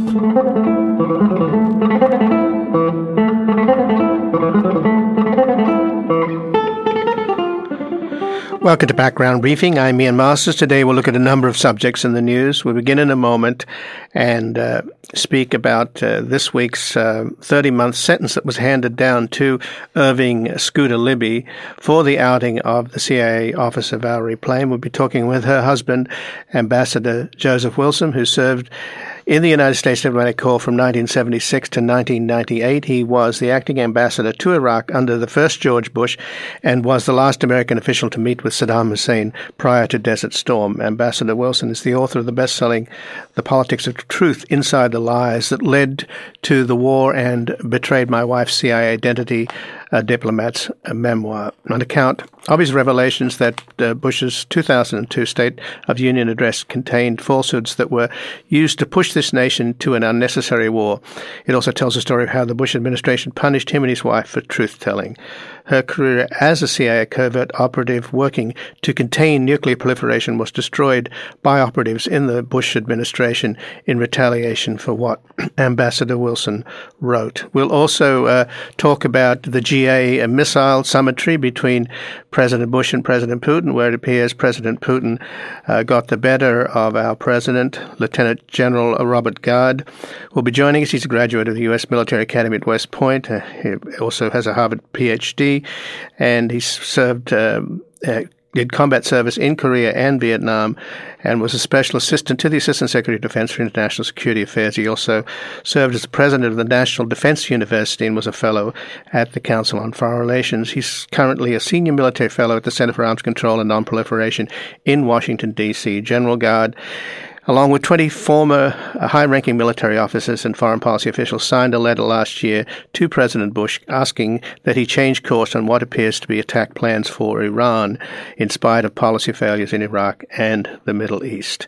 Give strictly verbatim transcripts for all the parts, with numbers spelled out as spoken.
Welcome to Background Briefing. I'm Ian Masters. Today we'll look at a number of subjects in the news. We'll begin in a moment and uh, speak about uh, this week's uh, thirty-month sentence that was handed down to Irving Scooter Libby for the outing of the C I A officer Valerie Plame. We'll be talking with her husband, Ambassador Joseph Wilson, who served in the United States Diplomatic Corps from nineteen seventy-six to nineteen ninety-eight. He was the acting ambassador to Iraq under the first George Bush and was the last American official to meet with Saddam Hussein prior to Desert Storm. Ambassador Wilson is the author of the best-selling The Politics of Truth, Inside the Lies That Led to the War and Betrayed My Wife's C I A Identity, a diplomat's a memoir, an account of his revelations that uh, Bush's two thousand two State of the Union address contained falsehoods that were used to push this nation to an unnecessary war. It also tells the story of how the Bush administration punished him and his wife for truth-telling. Her career as a C I A covert operative working to contain nuclear proliferation was destroyed by operatives in the Bush administration in retaliation for what Ambassador Wilson wrote. We'll also uh, talk about the G A missile summitry between President Bush and President Putin, where it appears President Putin uh, got the better of our president. Lieutenant General Robert Gard will be joining us. He's a graduate of the U S Military Academy at West Point. Uh, he also has a Harvard P H D, and he's served um, uh, did combat service in Korea and Vietnam and was a special assistant to the Assistant Secretary of Defense for International Security Affairs. He also served as the president of the National Defense University and was a fellow at the Council on Foreign Relations. He's currently a senior military fellow at the Center for Arms Control and Nonproliferation in Washington, D C. General Gard, along with twenty former high-ranking military officers and foreign policy officials, signed a letter last year to President Bush asking that he change course on what appears to be attack plans for Iran, in spite of policy failures in Iraq and the Middle East.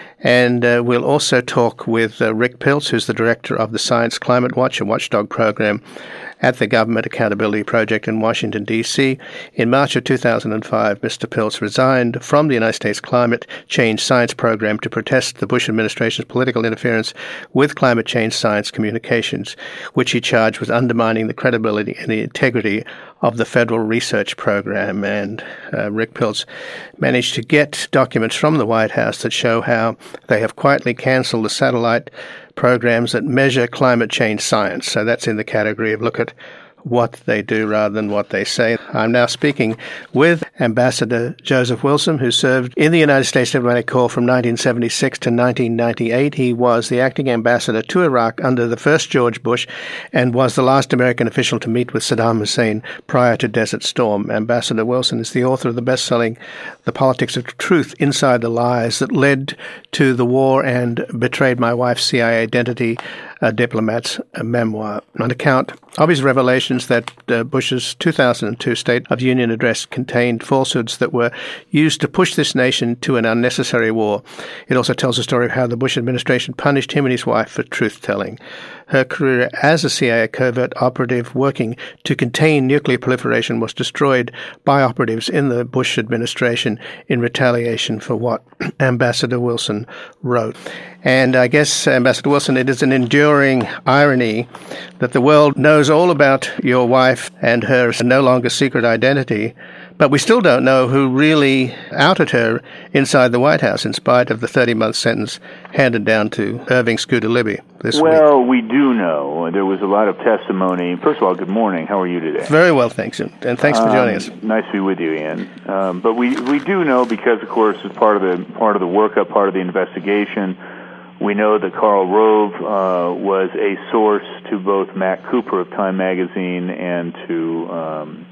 And uh, we'll also talk with uh, Rick Piltz, who's the director of the Science Climate Watch, a watchdog program at the Government Accountability Project in Washington, D C. In March of two thousand five, Mister Piltz resigned from the United States Climate Change Science Program to protest the Bush administration's political interference with climate change science communications, which he charged was undermining the credibility and the integrity of the federal research program. And uh, Rick Piltz managed to get documents from the White House that show how they have quietly canceled the satellite programs that measure climate change science. So that's in the category of look at what they do rather than what they say. I'm now speaking with Ambassador Joseph Wilson, who served in the United States Diplomatic Corps from nineteen seventy-six to nineteen ninety-eight. He was the acting ambassador to Iraq under the first George Bush and was the last American official to meet with Saddam Hussein prior to Desert Storm. Ambassador Wilson is the author of the best-selling The Politics of Truth, Inside the Lies That Led to the War and Betrayed My Wife's C I A Identity, a diplomat's a memoir, an account of his revelations that uh, Bush's two thousand two State of the Union address contained falsehoods that were used to push this nation to an unnecessary war. It also tells the story of how the Bush administration punished him and his wife for truth-telling. Her career as a C I A covert operative working to contain nuclear proliferation was destroyed by operatives in the Bush administration in retaliation for what Ambassador Wilson wrote. And I guess, Ambassador Wilson, it is an enduring irony that the world knows all about your wife and her no longer secret identity, but we still don't know who really outed her inside the White House in spite of the thirty-month sentence handed down to Irving Scooter Libby this well, week. Well, we do know. There was a lot of testimony. First of all, good morning. How are you today? Very well, thanks. And thanks for joining um, us. Nice to be with you, Ian. Um, but we, we do know because, of course, as part of the part of the workup, part of the investigation, we know that Karl Rove uh, was a source to both Matt Cooper of Time Magazine and to um,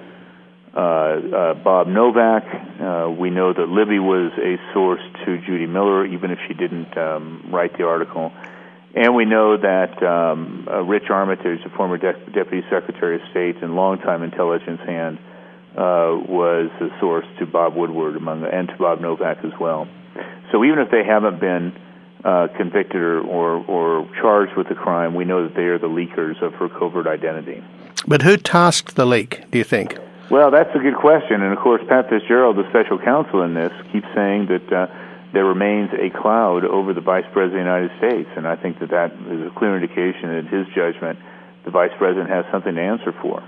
uh, uh, Bob Novak. Uh, we know that Libby was a source to Judy Miller, even if she didn't um, write the article. And we know that um, uh, Rich Armitage, the former De- Deputy Secretary of State and longtime intelligence hand, uh, was a source to Bob Woodward among and to Bob Novak as well. So even if they haven't been Uh, convicted or, or, or charged with the crime, we know that they are the leakers of her covert identity. But who tasked the leak, do you think? Well, that's a good question. And, of course, Pat Fitzgerald, the special counsel in this, keeps saying that uh, there remains a cloud over the Vice President of the United States, and I think that that is a clear indication that his judgment, the Vice President has something to answer for.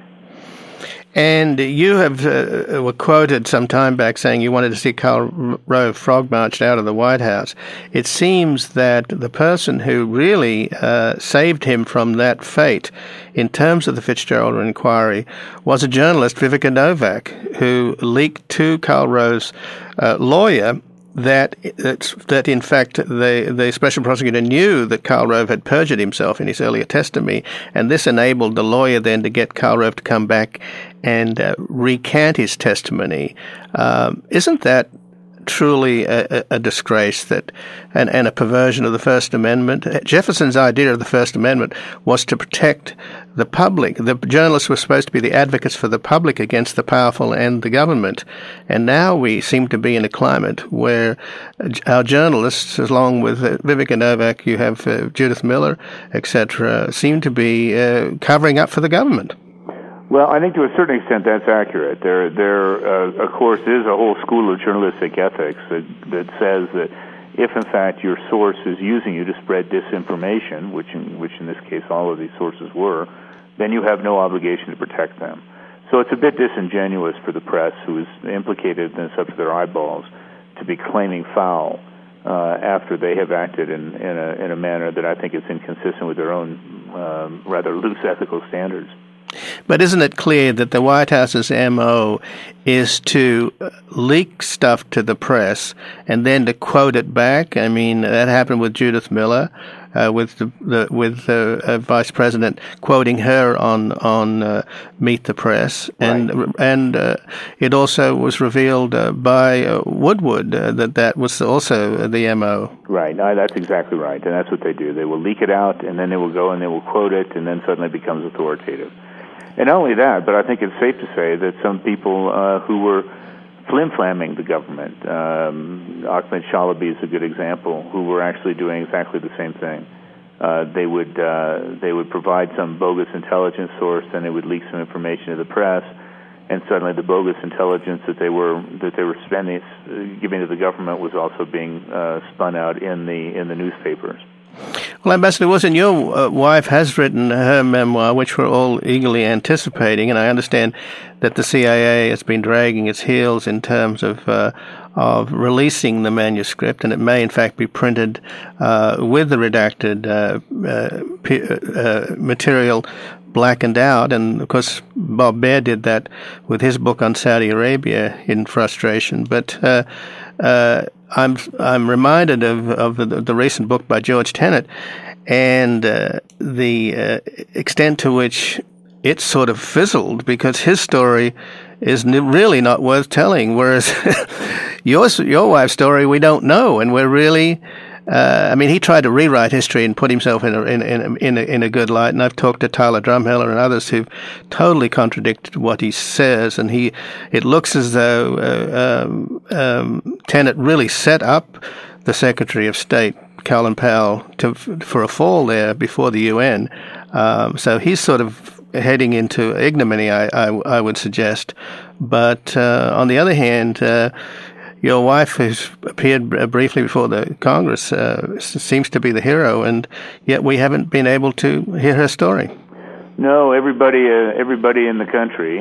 And you have uh, were quoted some time back saying you wanted to see Karl Rove frog marched out of the White House. It seems that the person who really uh, saved him from that fate in terms of the Fitzgerald inquiry was a journalist, Vivica Novak, who leaked to Karl Rove's uh, lawyer that that in fact the the special prosecutor knew that Karl Rove had perjured himself in his earlier testimony, and this enabled the lawyer then to get Karl Rove to come back and uh, recant his testimony. Um, isn't that truly a, a disgrace that and, and a perversion of the First Amendment? Jefferson's idea of the First Amendment was to protect the public. The journalists were supposed to be the advocates for the public against the powerful and the government. And now we seem to be in a climate where our journalists, along with uh, Vivica Novak, you have uh, Judith Miller, et cetera, seem to be uh, covering up for the government. Well, I think to a certain extent that's accurate. There, there, uh, of course, is a whole school of journalistic ethics that, that says that if, in fact, your source is using you to spread disinformation, which in, which in this case all of these sources were, then you have no obligation to protect them. So it's a bit disingenuous for the press, who is implicated in this up to their eyeballs, to be claiming foul uh, after they have acted in, in, a, in a manner that I think is inconsistent with their own um, rather loose ethical standards. But isn't it clear that the White House's M O is to leak stuff to the press and then to quote it back? I mean, that happened with Judith Miller, uh, with the, the with the uh, Vice President quoting her on on uh, Meet the Press, and right. and uh, it also was revealed uh, by uh, Woodward uh, that that was also the M O. Right. No, that's exactly right, and that's what they do. They will leak it out, and then they will go and they will quote it, and then suddenly it becomes authoritative. And not only that, but I think it's safe to say that some people uh, who were flim-flamming the government, um, Ahmed Shalaby is a good example, who were actually doing exactly the same thing. Uh, they would uh, they would provide some bogus intelligence source, and they would leak some information to the press, and suddenly the bogus intelligence that they were that they were spending uh, giving to the government was also being uh, spun out in the in the newspapers. Well, Ambassador Wilson, your uh, wife has written her memoir, which we're all eagerly anticipating, and I understand that the C I A has been dragging its heels in terms of uh, of releasing the manuscript, and it may, in fact, be printed uh, with the redacted uh, uh, p- uh, material blackened out. And, of course, Bob Baer did that with his book on Saudi Arabia in frustration. But uh, uh, I'm I'm reminded of, of the, the recent book by George Tenet and uh, the uh, extent to which it sort of fizzled, because his story is really not worth telling, whereas your your wife's story we don't know, and we're really. Uh, I mean, he tried to rewrite history and put himself in a, in, in, in, a, in a good light, and I've talked to Tyler Drumheller and others who've totally contradicted what he says, and he it looks as though uh, um, um, Tenet really set up the Secretary of State, Colin Powell, to, for a fall there before the U N. Um, so he's sort of heading into ignominy, I, I, I would suggest. But uh, on the other hand, uh, your wife, who's appeared briefly before the Congress, uh, seems to be the hero, and yet we haven't been able to hear her story. No, everybody, uh, everybody in the country,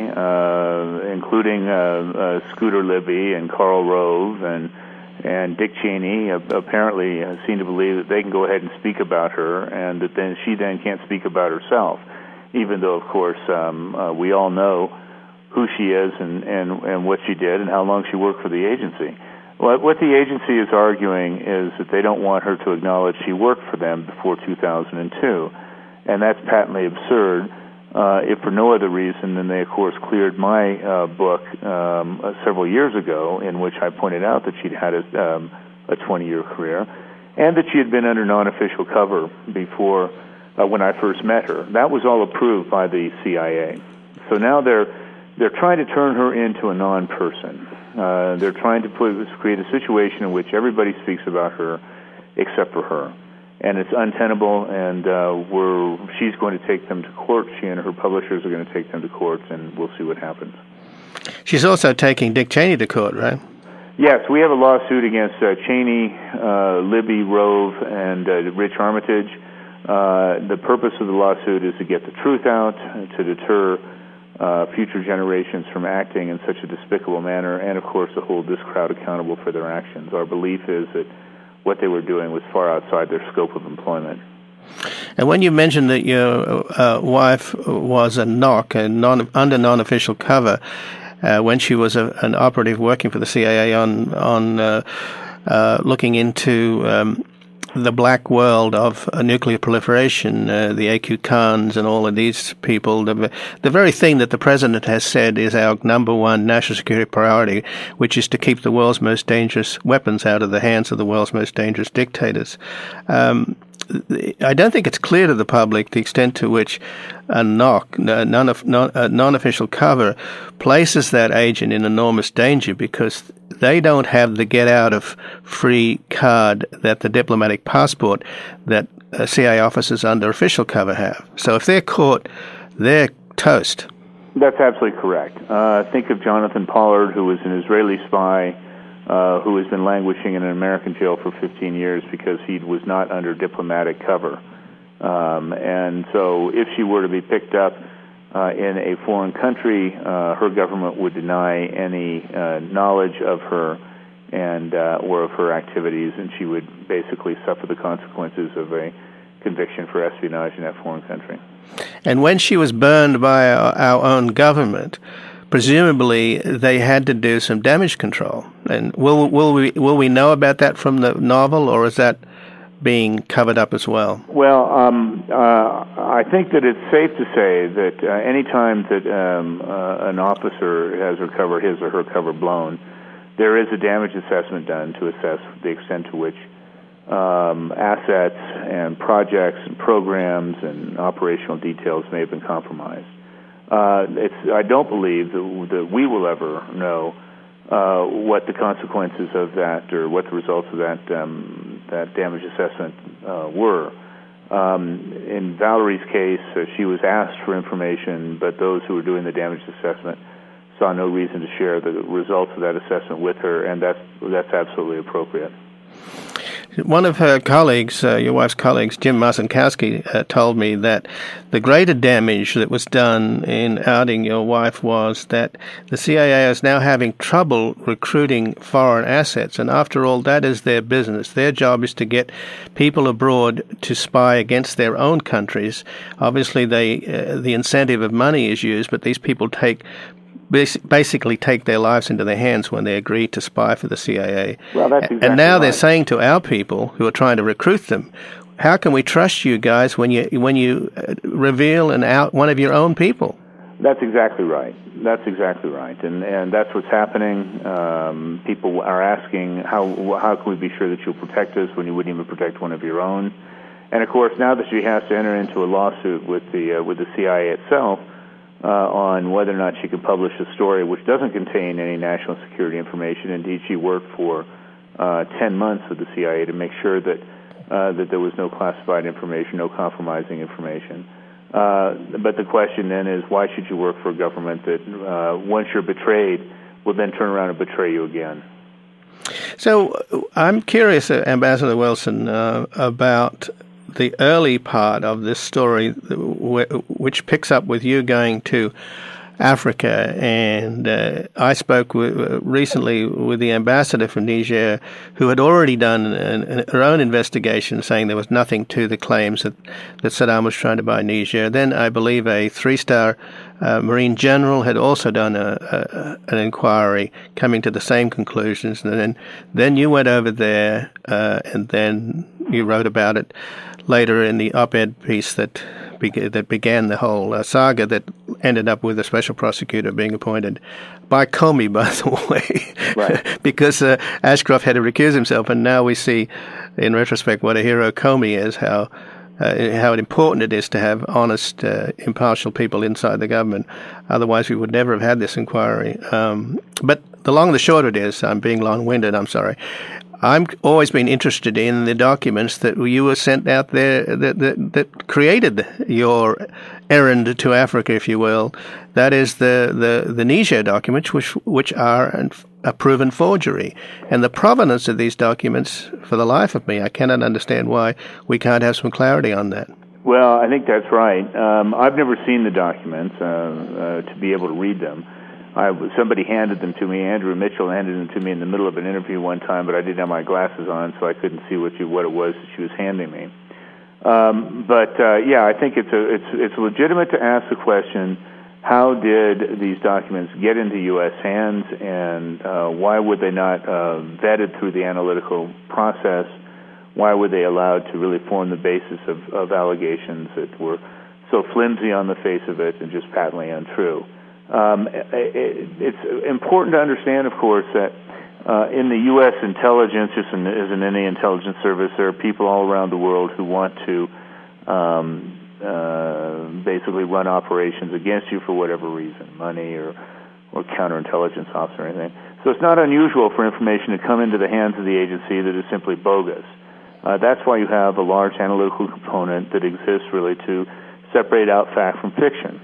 uh, including uh, uh, Scooter Libby and Karl Rove and and Dick Cheney, uh, apparently uh, seem to believe that they can go ahead and speak about her, and that then she then can't speak about herself, even though, of course, um, uh, we all know who she is and, and, and what she did and how long she worked for the agency. What, what the agency is arguing is that they don't want her to acknowledge she worked for them before two thousand two, and that's patently absurd, uh, if for no other reason than they, of course, cleared my uh, book um, uh, several years ago, in which I pointed out that she'd had a, um, a twenty-year career, and that she had been under non-official cover before uh, when I first met her. That was all approved by the C I A. So now they're They're trying to turn her into a non-person. Uh, they're trying to put, create a situation in which everybody speaks about her except for her. And it's untenable, and uh, we're, she's going to take them to court. She and her publishers are going to take them to court, and we'll see what happens. She's also taking Dick Cheney to court, right? Yes, we have a lawsuit against uh, Cheney, uh, Libby, Rove, and uh, Rich Armitage. Uh, the purpose of the lawsuit is to get the truth out, to deter uh, future generations from acting in such a despicable manner, and of course to hold this crowd accountable for their actions. Our belief is that what they were doing was far outside their scope of employment. And when you mentioned that your uh, wife was a N O C, a non, under non-official cover, uh, when she was a, an operative working for the C I A on on uh, uh, looking into um, the black world of uh, nuclear proliferation, uh, the A Q Khans and all of these people, the, the very thing that the president has said is our number one national security priority, which is to keep the world's most dangerous weapons out of the hands of the world's most dangerous dictators. Um, I don't think it's clear to the public the extent to which a N O C, non, non, a non-official cover, places that agent in enormous danger because they don't have the get-out-of-free card that the diplomatic passport that uh, C I A officers under official cover have. So if they're caught, they're toast. That's absolutely correct. Uh, think of Jonathan Pollard, who was an Israeli spy, Uh, who has been languishing in an American jail for fifteen years because he was not under diplomatic cover. Um, and so if she were to be picked up uh, in a foreign country, uh, her government would deny any uh, knowledge of her and uh, or of her activities, and she would basically suffer the consequences of a conviction for espionage in that foreign country. And when she was burned by our, our own government, presumably they had to do some damage control. And will will we will we know about that from the novel, or is that being covered up as well? Well, um, uh, I think that it's safe to say that uh, any time that um, uh, an officer has recovered his or her cover blown, there is a damage assessment done to assess the extent to which um, assets and projects and programs and operational details may have been compromised. Uh, it's, I don't believe that, that we will ever know uh, what the consequences of that or what the results of that um, that damage assessment uh, were. Um, in Valerie's case, uh, she was asked for information, but those who were doing the damage assessment saw no reason to share the results of that assessment with her, and that's that's absolutely appropriate. One of her colleagues, uh, your wife's colleagues, Jim Marcinkowski, uh, told me that the greater damage that was done in outing your wife was that the C I A is now having trouble recruiting foreign assets. And after all, that is their business. Their job is to get people abroad to spy against their own countries. Obviously, they uh, the incentive of money is used, but these people take basically take their lives into their hands when they agree to spy for the C I A. Well, that's exactly and now right. They're saying to our people who are trying to recruit them, how can we trust you guys when you when you reveal and out one of your own people? That's exactly right. That's exactly right, and and that's what's happening. Um, people are asking how how can we be sure that you'll protect us when you wouldn't even protect one of your own? And of course, now that she has to enter into a lawsuit with the uh, with the C I A itself. Uh, on whether or not she can publish a story which doesn't contain any national security information. Indeed, she worked for uh, ten months with the C I A to make sure that uh, that there was no classified information, no compromising information. Uh, but the question then is, why should you work for a government that, uh, once you're betrayed, will then turn around and betray you again? So I'm curious, uh, Ambassador Wilson, uh, about the early part of this story, which picks up with you going to Africa. And uh, I spoke with, uh, recently with the ambassador from Niger, who had already done an, an, her own investigation, saying there was nothing to the claims that, that Saddam was trying to buy Niger. Then I believe a three-star uh, Marine general had also done a, a, an inquiry, coming to the same conclusions. And then, then you went over there, uh, and then you wrote about it later in the op-ed piece that be- that began the whole uh, saga that ended up with a special prosecutor being appointed by Comey, by the way, right. because uh, Ashcroft had to recuse himself, and now we see, in retrospect, what a hero Comey is, how uh, how important it is to have honest, uh, impartial people inside the government. Otherwise, we would never have had this inquiry. Um, but the long and the short of it is, I'm being long-winded, I'm sorry, I've always been interested in the documents that you were sent out there that, that, that created your errand to Africa, if you will. That is the, the, the Niger documents, which which are a proven forgery. And the provenance of these documents, for the life of me, I cannot understand why we can't have some clarity on that. Well, I think that's right. Um, I've never seen the documents uh, uh, to be able to read them. I, somebody handed them to me. Andrew Mitchell handed them to me in the middle of an interview one time, but I didn't have my glasses on, so I couldn't see what, you, what it was that she was handing me. Um, but uh, yeah, I think it's a, it's it's legitimate to ask the question: how did these documents get into U S hands, and uh, why were they not uh, vetted through the analytical process? Why were they allowed to really form the basis of, of allegations that were so flimsy on the face of it and just patently untrue? Um, it, it's important to understand, of course, that uh, in the U S intelligence, just in, as in any intelligence service, there are people all around the world who want to um, uh, basically run operations against you for whatever reason, money or, or counterintelligence ops or anything. So it's not unusual for information to come into the hands of the agency that is simply bogus. Uh, that's why you have a large analytical component that exists really to separate out fact from fiction.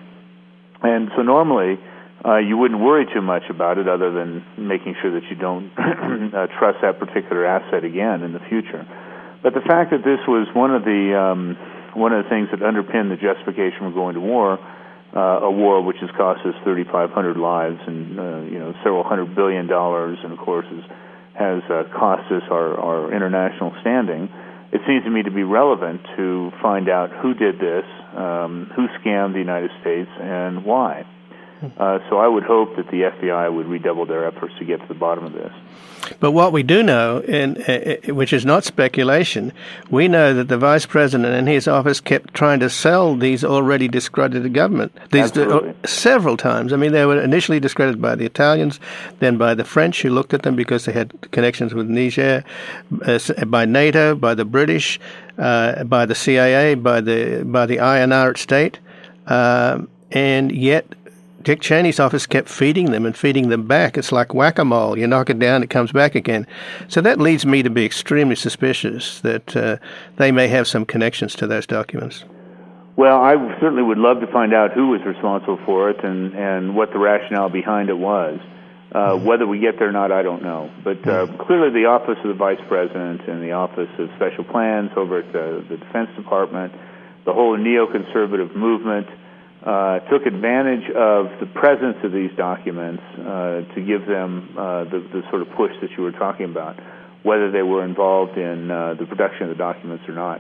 And so normally, uh, you wouldn't worry too much about it other than making sure that you don't uh, trust that particular asset again in the future. But the fact that this was one of the um, one of the things that underpinned the justification for going to war, uh, a war which has cost us thirty-five hundred lives and uh, you know several hundred billion dollars, and of course is, has uh, cost us our, our international standing, it seems to me to be relevant to find out who did this, um, who scammed the United States, and why. Uh, so I would hope that the F B I would redouble their efforts to get to the bottom of this. But what we do know, and uh, which is not speculation, we know that the vice president and his office kept trying to sell these already discredited government these uh, several times. I mean, they were initially discredited by the Italians, then by the French, who looked at them because they had connections with Niger, uh, by NATO, by the British, uh, by the C I A, by the by the I N R at state, uh, and yet Dick Cheney's office kept feeding them and feeding them back. It's like whack-a-mole. You knock it down, it comes back again. So that leads me to be extremely suspicious that uh, they may have some connections to those documents. Well, I certainly would love to find out who was responsible for it and, and what the rationale behind it was. Uh, mm-hmm. Whether we get there or not, I don't know. But uh, mm-hmm. clearly the Office of the Vice President and the Office of Special Plans over at the, the Defense Department, the whole neoconservative movement, Uh, took advantage of the presence of these documents uh, to give them uh, the, the sort of push that you were talking about, whether they were involved in uh, the production of the documents or not.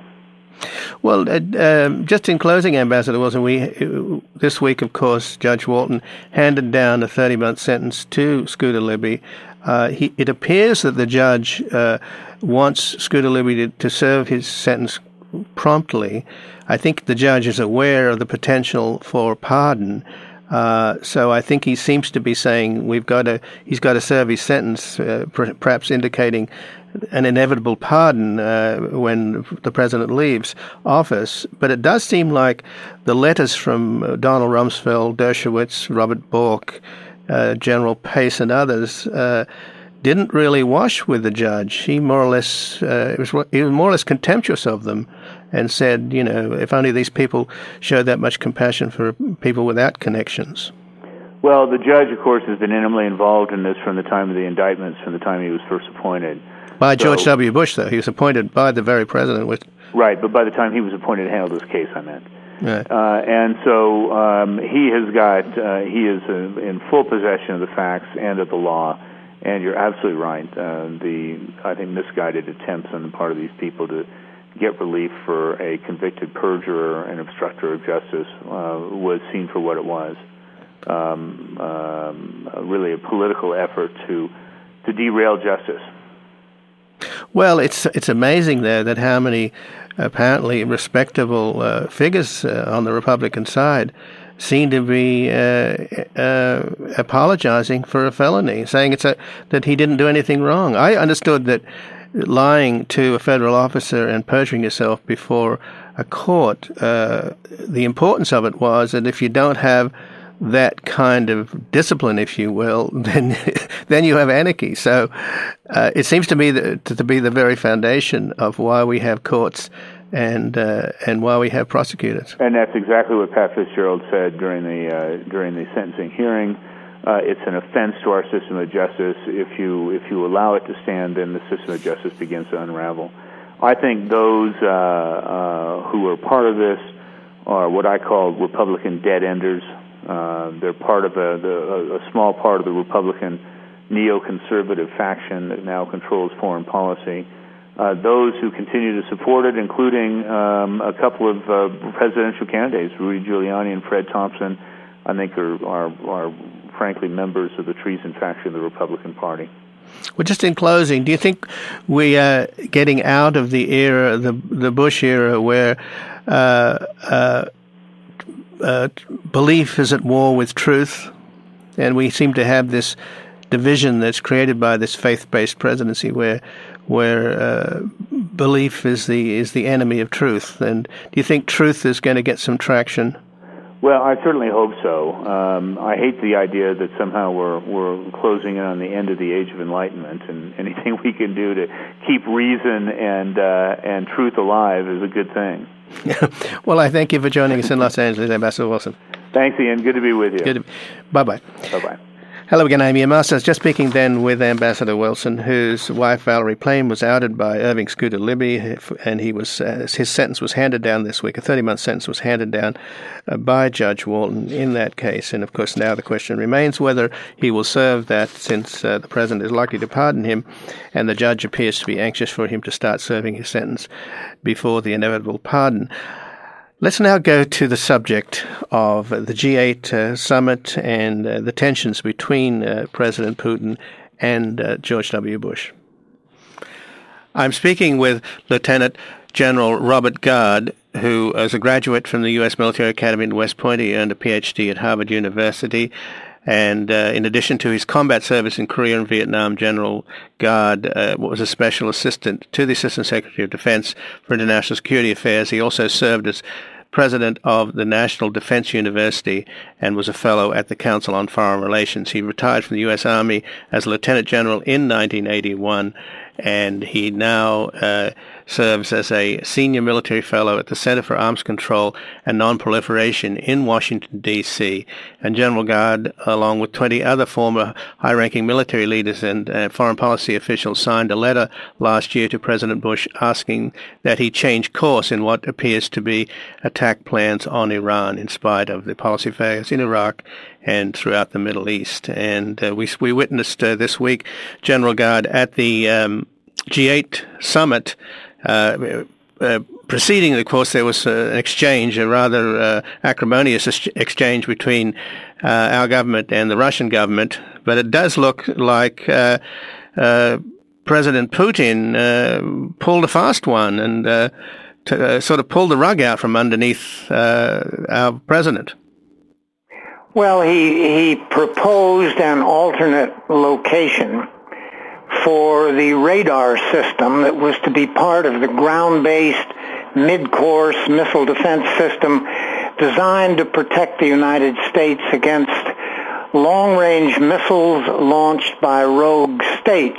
Well, uh, um, just in closing, Ambassador Wilson, we uh, this week, of course, Judge Walton handed down a thirty-month sentence to Scooter Libby. Uh, he, it appears that the judge uh, wants Scooter Libby to, to serve his sentence promptly. I think the judge is aware of the potential for pardon, uh, so I think he seems to be saying we've got to. He's got to serve his sentence, uh, per, perhaps indicating an inevitable pardon uh, when the president leaves office. But it does seem like the letters from Donald Rumsfeld, Dershowitz, Robert Bork, uh, General Pace, and others Uh, didn't really wash with the judge. He more or less uh, was he was more or less contemptuous of them, and said, you know, if only these people showed that much compassion for people without connections. Well, the judge, of course, has been intimately involved in this from the time of the indictments, from the time he was first appointed. By so, George W. Bush, though. He was appointed by the very president. With Right, but by the time he was appointed to handle this case, I meant. Right. Uh, and so um, he has got, uh, he is uh, in full possession of the facts and of the law. And you're absolutely right. Uh, the, I think, misguided attempts on the part of these people to get relief for a convicted perjurer and obstructor of justice uh, was seen for what it was. Um, um, really a political effort to to derail justice. Well, it's it's amazing, though, that how many apparently respectable uh, figures uh, on the Republican side seem to be uh, uh, apologizing for a felony, saying it's a, that he didn't do anything wrong. I understood that lying to a federal officer and perjuring yourself before a court, uh, the importance of it was that if you don't have that kind of discipline, if you will, then then you have anarchy. So uh, it seems to me that, to be the very foundation of why we have courts and uh, and why we have prosecutors. And that's exactly what Pat Fitzgerald said during the uh, during the sentencing hearing. uh, it's an offense to our system of justice. If you if you allow it to stand, then the system of justice begins to unravel. I think those uh, uh, who are part of this are what I call Republican dead-enders. Uh, they're part of a, the, a small part of the Republican neoconservative faction that now controls foreign policy. Uh, those who continue to support it, including um, a couple of uh, presidential candidates, Rudy Giuliani and Fred Thompson, I think are, are, are frankly members of the treason faction of the Republican Party. Well, just in closing, do you think we are getting out of the era, the the Bush era, where uh, uh, uh, belief is at war with truth, and we seem to have this division that's created by this faith-based presidency, where where uh, belief is the is the enemy of truth? And do you think truth is going to get some traction? Well, I certainly hope so. Um, I hate the idea that somehow we're we're closing in on the end of the Age of Enlightenment, and anything we can do to keep reason and uh, and truth alive is a good thing. Well, I thank you for joining us in Los Angeles, Ambassador Wilson. Thanks, Ian. Good to be with you. Good. To be. Bye-bye. Bye-bye. Hello again, I'm Ian Masters. Just speaking then with Ambassador Wilson, whose wife Valerie Plame was outed by Irving Scooter Libby, and he was uh, his sentence was handed down this week. A thirty-month sentence was handed down uh, by Judge Walton in that case. And of course, now the question remains whether he will serve that, since uh, the president is likely to pardon him, and the judge appears to be anxious for him to start serving his sentence before the inevitable pardon. Let's now go to the subject of the G eight uh, summit and uh, the tensions between uh, President Putin and uh, George W. Bush. I'm speaking with Lieutenant General Robert Gard, who, as a graduate from the U S Military Academy in West Point, he earned a P H D at Harvard University. And uh, in addition to his combat service in Korea and Vietnam, General Gard uh, was a special assistant to the Assistant Secretary of Defense for International Security Affairs. He also served as president of the National Defense University and was a fellow at the Council on Foreign Relations. He retired from the U S Army as a lieutenant general in nineteen eighty-one, and he now uh, serves as a senior military fellow at the Center for Arms Control and Nonproliferation in Washington, D C And General Gard, along with twenty other former high-ranking military leaders and uh, foreign policy officials, signed a letter last year to President Bush asking that he change course in what appears to be attack plans on Iran, in spite of the policy failures in Iraq and throughout the Middle East. And uh, we we witnessed uh, this week General Gard at the um, G eight summit. Uh, uh, preceding, of course, there was uh, an exchange, a rather uh, acrimonious ex- exchange between uh, our government and the Russian government. But it does look like uh, uh, President Putin uh, pulled a fast one and uh, t- uh, sort of pulled the rug out from underneath uh, our president. Well, he he proposed an alternate location for the radar system that was to be part of the ground-based mid-course missile defense system designed to protect the United States against long-range missiles launched by rogue states.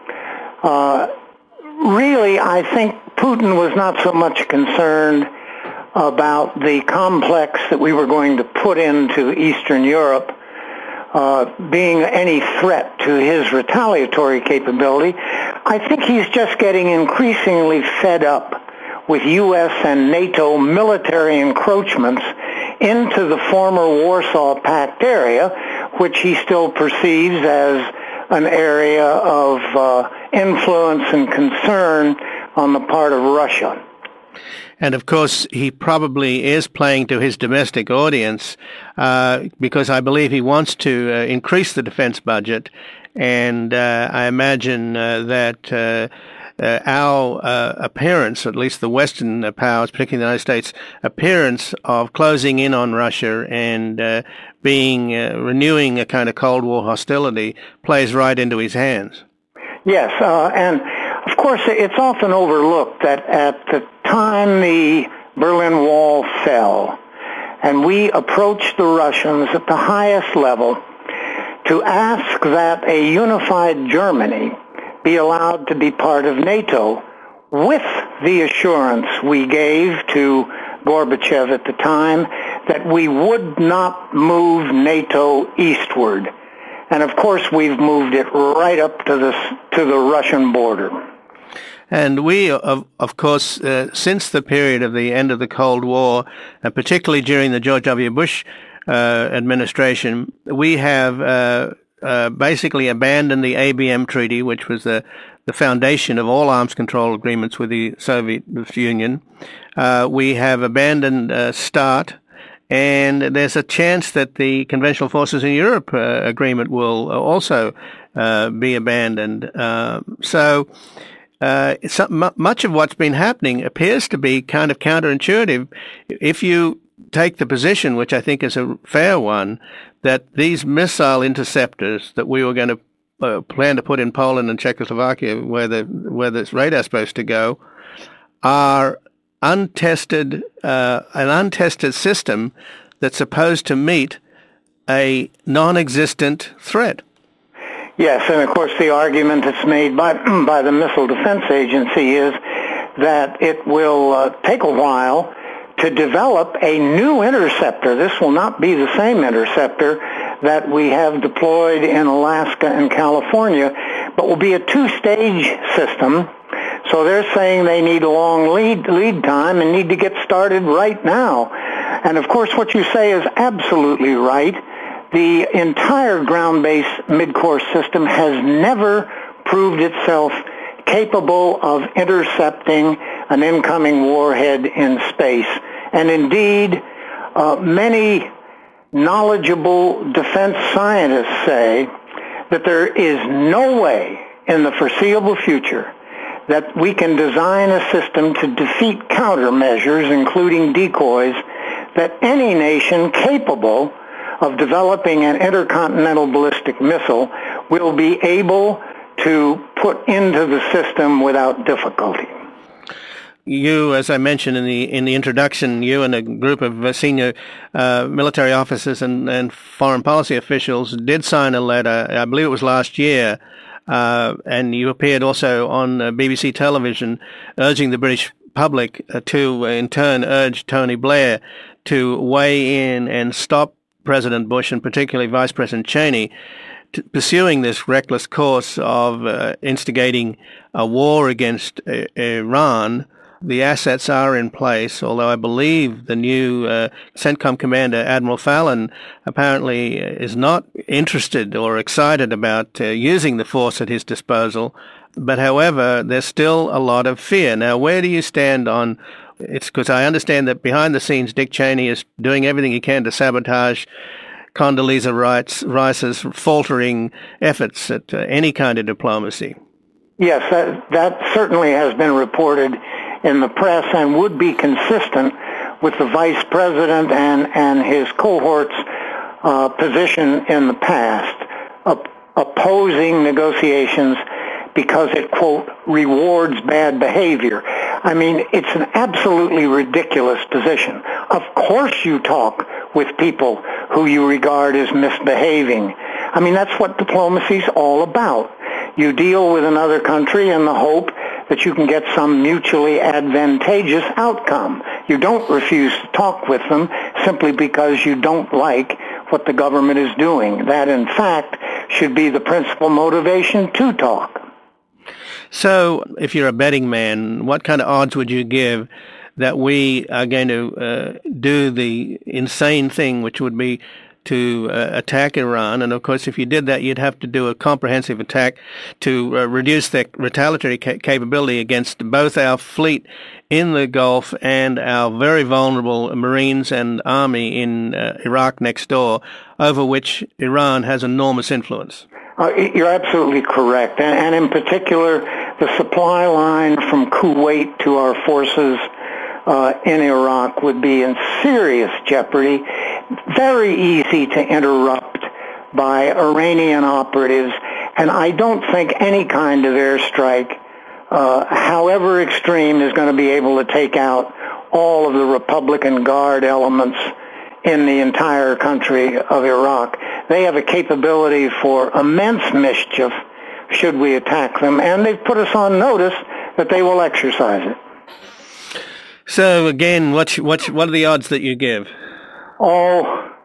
Uh, really, I think Putin was not so much concerned about the complex that we were going to put into Eastern Europe Uh, being any threat to his retaliatory capability. I think he's just getting increasingly fed up with U S and NATO military encroachments into the former Warsaw Pact area, which he still perceives as an area of uh, influence and concern on the part of Russia. And, of course, he probably is playing to his domestic audience uh, because I believe he wants to uh, increase the defense budget. And uh, I imagine uh, that uh, uh, our uh, appearance, at least the Western uh, powers, particularly the United States, appearance of closing in on Russia and uh, being uh, renewing a kind of Cold War hostility plays right into his hands. Yes, uh, and of course it's often overlooked that at the time the Berlin Wall fell and we approached the Russians at the highest level to ask that a unified Germany be allowed to be part of NATO with the assurance we gave to Gorbachev at the time that we would not move NATO eastward. And of course, we've moved it right up to the, to the Russian border. And we, of, of course, uh, since the period of the end of the Cold War, and particularly during the George W. Bush uh, administration, we have uh, uh, basically abandoned the A B M Treaty, which was the, the foundation of all arms control agreements with the Soviet Union. Uh, we have abandoned uh, START, and there's a chance that the Conventional Forces in Europe uh, agreement will also uh, be abandoned. Uh, so... Uh, some, much of what's been happening appears to be kind of counterintuitive. If you take the position, which I think is a fair one, that these missile interceptors that we were going to uh, plan to put in Poland and Czechoslovakia, where the where this radar's supposed to go, are untested, uh, an untested system that's supposed to meet a non-existent threat. Yes, and of course the argument that's made by by the Missile Defense Agency is that it will uh, take a while to develop a new interceptor. This will not be the same interceptor that we have deployed in Alaska and California, but will be a two-stage system. So they're saying they need a long lead lead time and need to get started right now. And of course what you say is absolutely right. The entire ground-based mid-course system has never proved itself capable of intercepting an incoming warhead in space. And indeed, uh, many knowledgeable defense scientists say that there is no way in the foreseeable future that we can design a system to defeat countermeasures, including decoys, that any nation capable of developing an intercontinental ballistic missile will be able to put into the system without difficulty. You, as I mentioned in the in the introduction, you and a group of uh, senior uh, military officers and, and foreign policy officials did sign a letter, I believe it was last year, uh, and you appeared also on uh, B B C television urging the British public uh, to, uh, in turn, urge Tony Blair to weigh in and stop President Bush and particularly Vice President Cheney t- pursuing this reckless course of uh, instigating a war against uh, Iran. The assets are in place, although I believe the new uh, CENTCOM commander, Admiral Fallon, apparently is not interested or excited about uh, using the force at his disposal. But however, there's still a lot of fear. Now, where do you stand on It's because I understand that behind the scenes, Dick Cheney is doing everything he can to sabotage Condoleezza Rice's faltering efforts at uh, any kind of diplomacy. Yes, that, that certainly has been reported in the press and would be consistent with the vice president and, and his cohort's uh, position in the past, op- opposing negotiations because it, quote, rewards bad behavior. I mean, it's an absolutely ridiculous position. Of course you talk with people who you regard as misbehaving. I mean, that's what diplomacy's all about. You deal with another country in the hope that you can get some mutually advantageous outcome. You don't refuse to talk with them simply because you don't like what the government is doing. That, in fact, should be the principal motivation to talk. So, if you're a betting man, what kind of odds would you give that we are going to uh, do the insane thing, which would be to uh, attack Iran? And of course, if you did that, you'd have to do a comprehensive attack to uh, reduce their retaliatory ca- capability against both our fleet in the Gulf and our very vulnerable Marines and Army in uh, Iraq next door, over which Iran has enormous influence. Uh, you're absolutely correct. And, and in particular, the supply line from Kuwait to our forces uh, in Iraq would be in serious jeopardy. Very easy to interrupt by Iranian operatives. And I don't think any kind of airstrike, uh, however extreme, is going to be able to take out all of the Republican Guard elements in the entire country of Iraq. They have a capability for immense mischief should we attack them, and they've put us on notice that they will exercise it. So again, what what what are the odds that you give? Oh,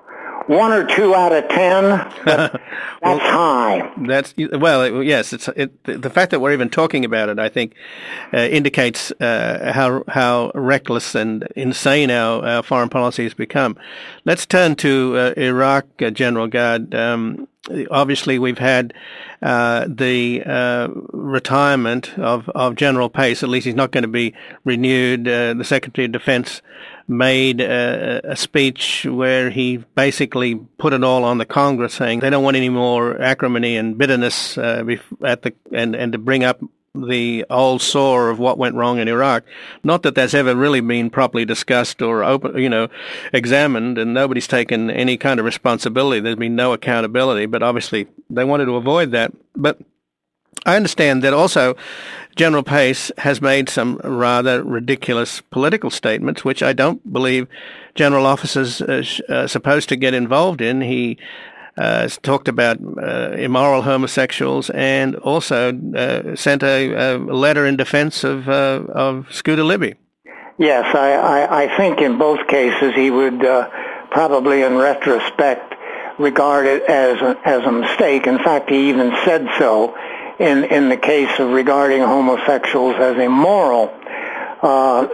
one or two out of ten. That's well, high. That's well, it, yes. It's it, the fact that we're even talking about it, I think, uh, indicates uh, how how reckless and insane our, our foreign policy has become. Let's turn to uh, Iraq, uh, General Gard. Um, obviously, we've had uh, the uh, retirement of, of General Pace. At least he's not going to be renewed. Uh, the Secretary of Defense made a, a speech where he basically put it all on the Congress, saying they don't want any more acrimony and bitterness uh, at the and, and to bring up the old sore of what went wrong in Iraq. Not that that's ever really been properly discussed or open, you know, examined, and nobody's taken any kind of responsibility. There's been no accountability, but obviously they wanted to avoid that. But I understand that also General Pace has made some rather ridiculous political statements, which I don't believe general officers are uh, supposed to get involved in. He uh, has talked about uh, immoral homosexuals and also uh, sent a, a letter in defense of, uh, of Scooter Libby. Yes, I, I, I think in both cases he would uh, probably in retrospect regard it as a, as a mistake. In fact, he even said so in, in the case of regarding homosexuals as immoral. Uh,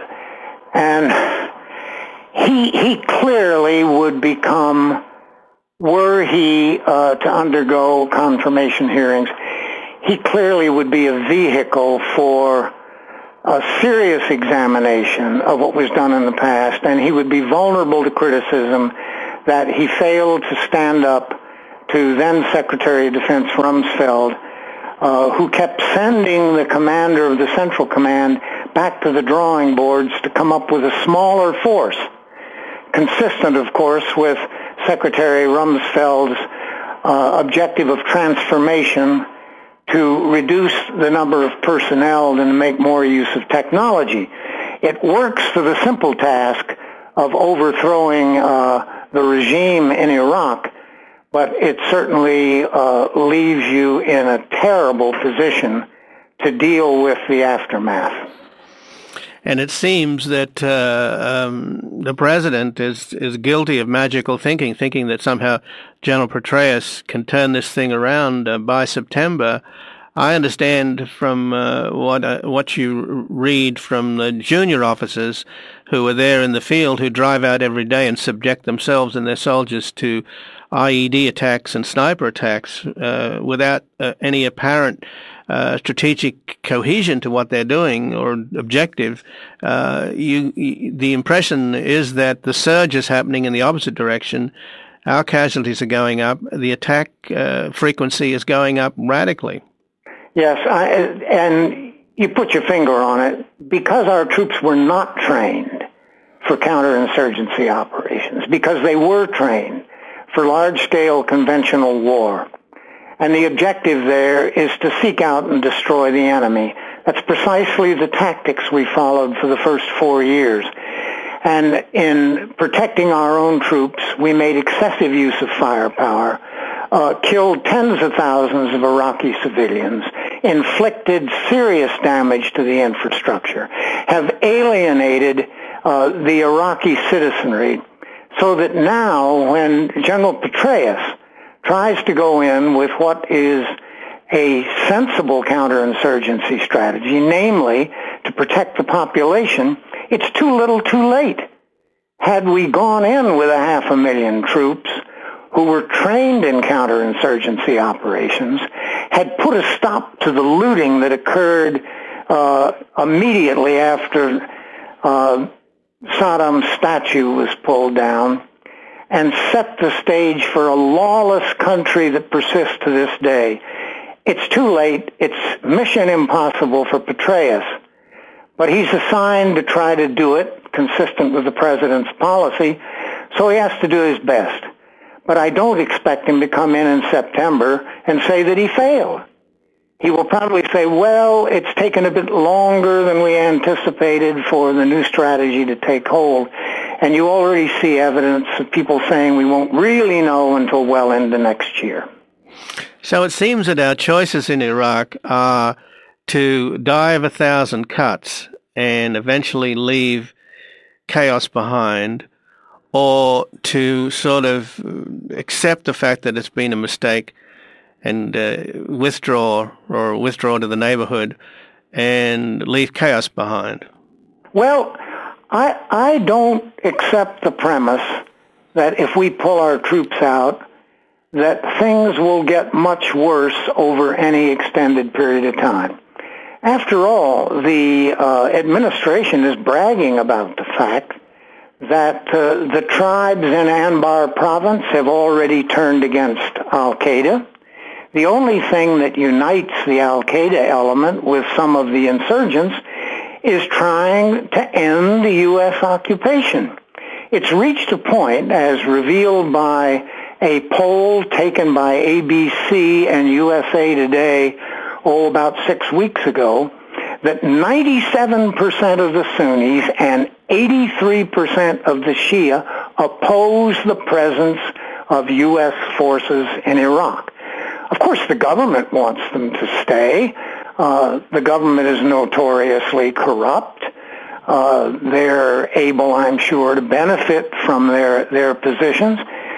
and he, he clearly would become, were he uh, to undergo confirmation hearings, he clearly would be a vehicle for a serious examination of what was done in the past, and he would be vulnerable to criticism that he failed to stand up to then Secretary of Defense Rumsfeld, uh, who kept sending the commander of the Central Command back to the drawing boards to come up with a smaller force, consistent, of course, with Secretary Rumsfeld's uh, objective of transformation to reduce the number of personnel and to make more use of technology. It works for the simple task of overthrowing uh, the regime in Iraq, but it certainly uh, leaves you in a terrible position to deal with the aftermath. And it seems that uh, um, the president is, is guilty of magical thinking, thinking that somehow General Petraeus can turn this thing around uh, by September. I understand from uh, what uh, what you read from the junior officers who are there in the field, who drive out every day and subject themselves and their soldiers to I E D attacks and sniper attacks uh, without uh, any apparent Uh, strategic cohesion to what they're doing or objective. Uh, you, you, the impression is that the surge is happening in the opposite direction. Our casualties are going up. The attack uh, frequency is going up radically. Yes, I, and you put your finger on it. Because our troops were not trained for counterinsurgency operations, because they were trained for large-scale conventional war, and the objective there is to seek out and destroy the enemy. That's precisely the tactics we followed for the first four years. And in protecting our own troops, we made excessive use of firepower, uh, killed tens of thousands of Iraqi civilians, inflicted serious damage to the infrastructure, have alienated uh, the Iraqi citizenry, so that now when General Petraeus tries to go in with what is a sensible counterinsurgency strategy, namely to protect the population, it's too little too late. Had we gone in with a half a million troops who were trained in counterinsurgency operations, had put a stop to the looting that occurred uh, immediately after uh, Saddam's statue was pulled down, and set the stage for a lawless country that persists to this day. It's too late. It's mission impossible for Petraeus. But he's assigned to try to do it, consistent with the president's policy, so he has to do his best. But I don't expect him to come in in September and say that he failed. He will probably say, well, it's taken a bit longer than we anticipated for the new strategy to take hold. And you already see evidence of people saying we won't really know until well into next year. So it seems that our choices in Iraq are to die of a thousand cuts and eventually leave chaos behind, or to sort of accept the fact that it's been a mistake and uh, withdraw or withdraw to the neighborhood and leave chaos behind? Well, I I don't accept the premise that if we pull our troops out, that things will get much worse over any extended period of time. After all, the uh, administration is bragging about the fact that uh, the tribes in Anbar province have already turned against Al-Qaeda. The only thing that unites the Al-Qaeda element with some of the insurgents is trying to end the U S occupation. It's reached a point, as revealed by a poll taken by A B C and U S A Today, oh, about six weeks ago, that ninety-seven percent of the Sunnis and eighty-three percent of the Shia oppose the presence of U S forces in Iraq. Of course, the government wants them to stay. Uh, the government is notoriously corrupt. Uh, they're able, I'm sure, to benefit from their, their positions.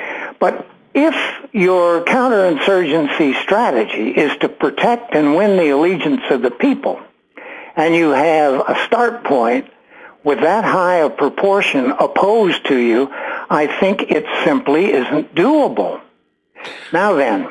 But if your counterinsurgency strategy is to protect and win the allegiance of the people, and you have a start point with that high a proportion opposed to you, I think it simply isn't doable. Now then,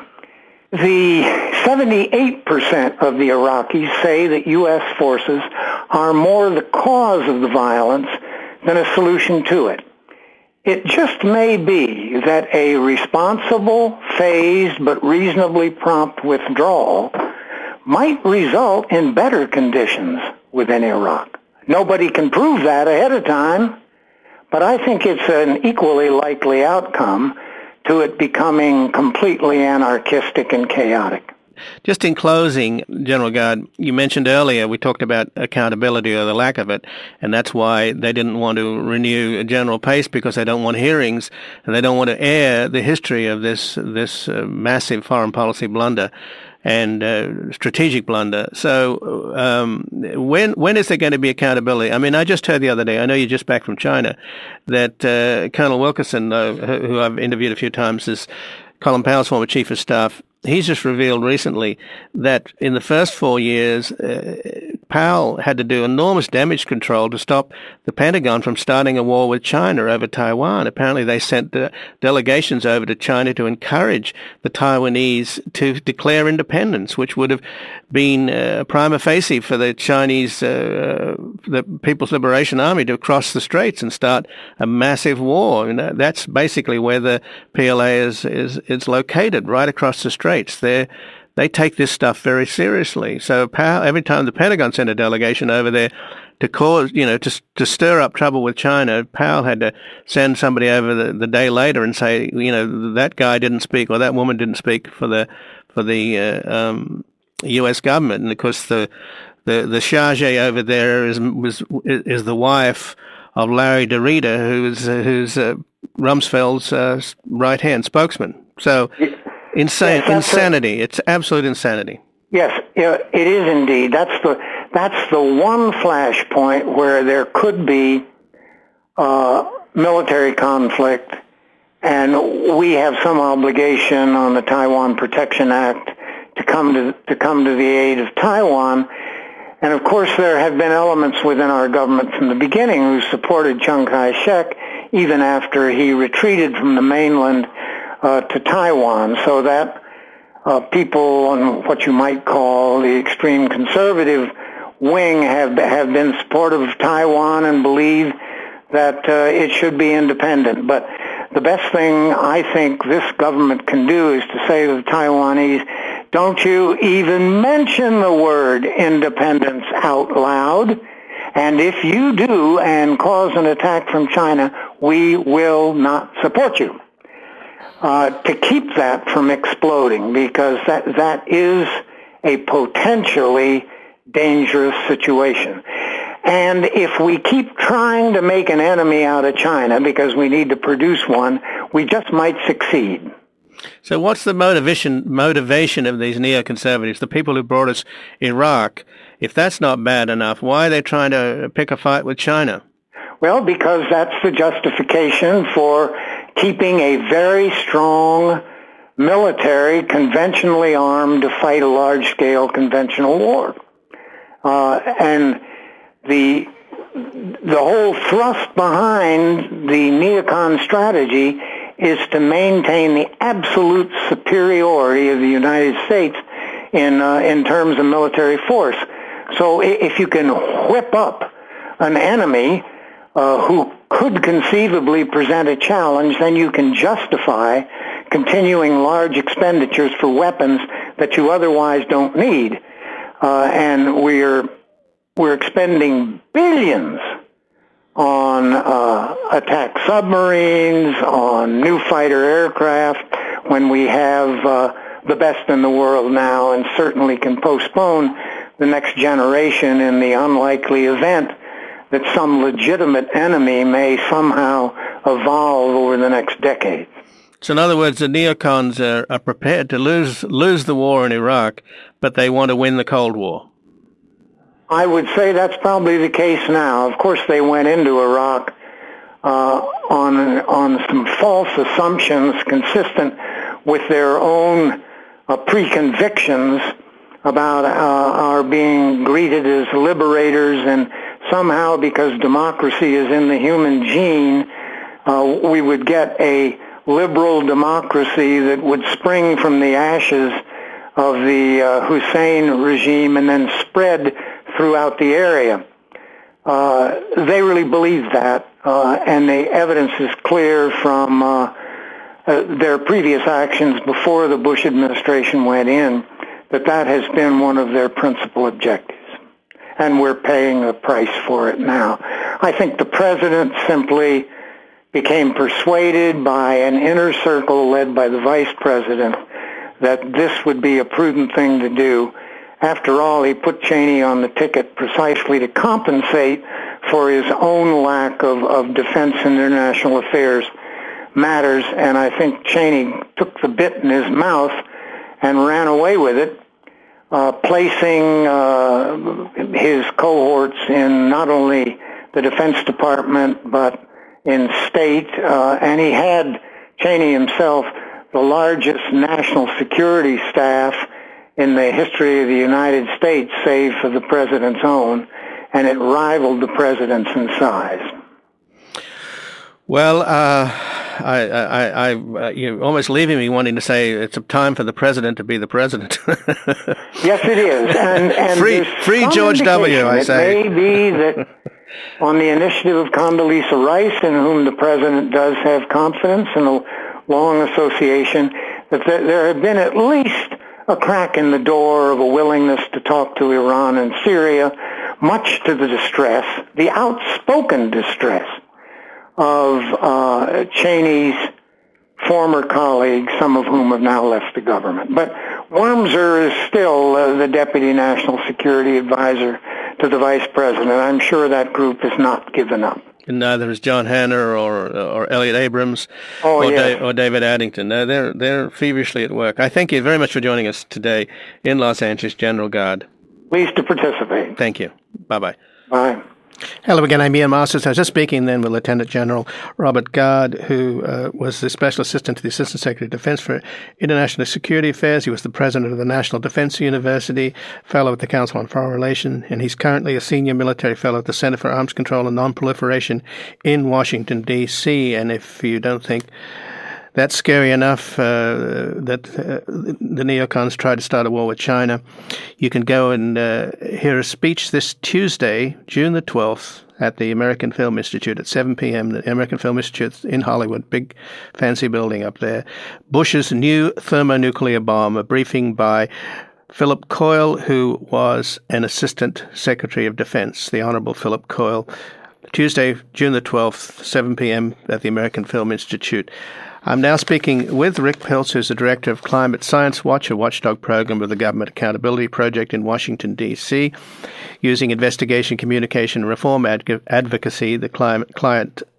the seventy-eight percent of the Iraqis say that U S forces are more the cause of the violence than a solution to it. It just may be that a responsible, phased, but reasonably prompt withdrawal might result in better conditions within Iraq. Nobody can prove that ahead of time, but I think it's an equally likely outcome to it becoming completely anarchistic and chaotic. Just in closing, General Gard, you mentioned earlier, we talked about accountability or the lack of it, and that's why they didn't want to renew General Pace, because they don't want hearings, and they don't want to air the history of this this uh, massive foreign policy blunder and uh, strategic blunder. So um, when when is there going to be accountability? I mean, I just heard the other day, I know you're just back from China, that uh, Colonel Wilkerson, uh, who I've interviewed a few times, is Colin Powell's former chief of staff. He's just revealed recently that in the first four years, uh, Powell had to do enormous damage control to stop the Pentagon from starting a war with China over Taiwan. Apparently, they sent uh, delegations over to China to encourage the Taiwanese to declare independence, which would have been uh, prima facie for the Chinese, uh, the People's Liberation Army to cross the straits and start a massive war. And that's basically where the P L A is is, is located, right across the straits. They they take this stuff very seriously. So Powell, every time the Pentagon sent a delegation over there to cause, you know, to to stir up trouble with China, Powell had to send somebody over the, the day later and say, you know, that guy didn't speak or that woman didn't speak for the for the uh, um, U S government. And of course, the the the charge over there is was is the wife of Larry DeRita, who's uh, who's uh, Rumsfeld's uh, right hand spokesman. So. Insane, yes, insanity. A, it's absolute insanity. Yes, it is indeed. That's the that's the one flashpoint where there could be uh, military conflict, and we have some obligation on the Taiwan Protection Act to come to to come to the aid of Taiwan. And of course, there have been elements within our government from the beginning who supported Chiang Kai-shek even after he retreated from the mainland Uh, to Taiwan, so that uh, people on what you might call the extreme conservative wing have have been supportive of Taiwan and believe that uh, it should be independent. But the best thing I think this government can do is to say to the Taiwanese, don't you even mention the word independence out loud, and if you do and cause an attack from China, we will not support you. Uh, to keep that from exploding, because that that is a potentially dangerous situation. And if we keep trying to make an enemy out of China because we need to produce one, we just might succeed. So what's the motivation motivation of these neoconservatives, the people who brought us Iraq? If that's not bad enough, why are they trying to pick a fight with China? Well, because that's the justification for keeping a very strong military, conventionally armed, to fight a large-scale conventional war. Uh, and the the whole thrust behind the neocon strategy is to maintain the absolute superiority of the United States in uh, in terms of military force. So if you can whip up an enemy uh, who could conceivably present a challenge, then you can justify continuing large expenditures for weapons that you otherwise don't need. Uh, and we're we're expending billions on uh, attack submarines, on new fighter aircraft, when we have uh, the best in the world now, and certainly can postpone the next generation in the unlikely event that some legitimate enemy may somehow evolve over the next decade. So in other words, the neocons are, are prepared to lose lose the war in Iraq, but they want to win the Cold War. I would say that's probably the case now. Of course, they went into Iraq uh, on on some false assumptions consistent with their own uh, pre-convictions about uh, our being greeted as liberators, and somehow because democracy is in the human gene, uh, we would get a liberal democracy that would spring from the ashes of the uh, Hussein regime and then spread throughout the area. Uh, they really believe that, uh, and the evidence is clear from uh, uh, their previous actions before the Bush administration went in, that that has been one of their principal objectives. And we're paying the price for it now. I think the president simply became persuaded by an inner circle led by the vice president that this would be a prudent thing to do. After all, he put Cheney on the ticket precisely to compensate for his own lack of, of defense and international affairs matters, and I think Cheney took the bit in his mouth and ran away with it, uh, placing uh, his cohorts in not only the Defense Department but in state, uh, and he had, Cheney himself, the largest national security staff in the history of the United States, save for the president's own, and it rivaled the president's in size. Well, uh, I, I, I, uh, you're almost leaving me wanting to say it's a time for the president to be the president. Yes, it is. And, and free, free George W., I say. It may be that on the initiative of Condoleezza Rice, in whom the president does have confidence and a long association, that there have been at least a crack in the door of a willingness to talk to Iran and Syria, much to the distress, the outspoken distress of uh, Cheney's former colleagues, some of whom have now left the government. But Wormser is still uh, the Deputy National Security Advisor to the Vice President. I'm sure that group has not given up. And neither is John Hanner or or Elliot Abrams oh, or, yes. da- or David Addington. No, they're they're feverishly at work. I thank you very much for joining us today in Los Angeles, General Gard. Pleased to participate. Thank you. Bye-bye. Bye. Hello again, I'm Ian Masters. I was just speaking then with Lieutenant General Robert Gard, who uh, was the Special Assistant to the Assistant Secretary of Defense for International Security Affairs. He was the President of the National Defense University, Fellow at the Council on Foreign Relations, and he's currently a Senior Military Fellow at the Center for Arms Control and Non-Proliferation in Washington, D C And if you don't think that's scary enough uh, that uh, the neocons tried to start a war with China, you can go and uh, hear a speech this Tuesday, June the twelfth, at the American Film Institute at seven p.m. The American Film Institute in Hollywood, big fancy building up there. Bush's new thermonuclear bomb, a briefing by Philip Coyle, who was an Assistant Secretary of Defense, the Honorable Philip Coyle. Tuesday, June the twelfth, seven p.m. at the American Film Institute. I'm now speaking with Rick Peltz, who's the Director of Climate Science Watch, a watchdog program of the Government Accountability Project in Washington, D C Using investigation, communication, and reform ad- advocacy, the climate, climate,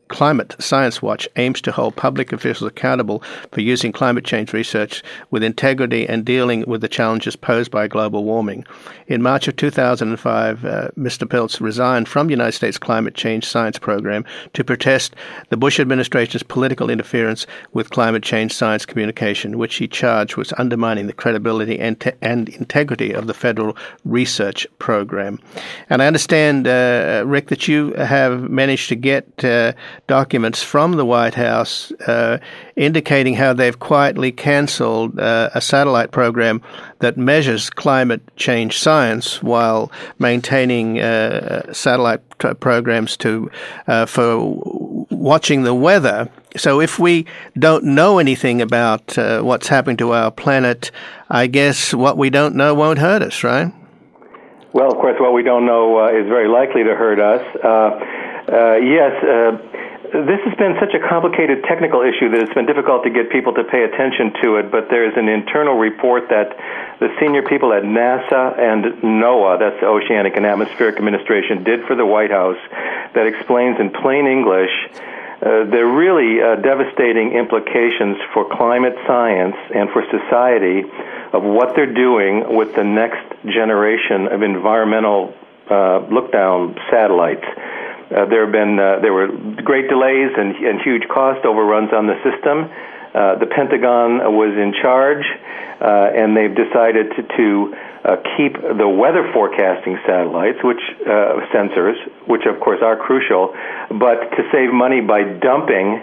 Climate Science Watch aims to hold public officials accountable for using climate change research with integrity and dealing with the challenges posed by global warming. In March of two thousand five, uh, Mister Peltz resigned from the United States Climate Change Science Program to protest the Bush administration's political interference with climate change science communication, which he charged was undermining the credibility and, te- and integrity of the federal research program. And I understand, uh, Rick, that you have managed to get uh, documents from the White House uh, indicating how they've quietly canceled uh, a satellite program that measures climate change science while maintaining uh, satellite t- programs to uh, for watching the weather. So if we don't know anything about uh, what's happening to our planet, I guess what we don't know won't hurt us, right? Well, of course, what we don't know uh, is very likely to hurt us. Uh, uh, yes, uh, this has been such a complicated technical issue that it's been difficult to get people to pay attention to it, but there's an internal report that the senior people at NASA and NOAA, that's the Oceanic and Atmospheric Administration, did for the White House that explains in plain English uh, the really uh, devastating implications for climate science and for society of what they're doing with the next generation of environmental uh, look-down satellites. Uh, there have been uh, there were great delays and, and huge cost overruns on the system. Uh, the Pentagon was in charge, uh, and they've decided to, to uh, keep the weather forecasting satellites, which uh, sensors, which of course are crucial, but to save money by dumping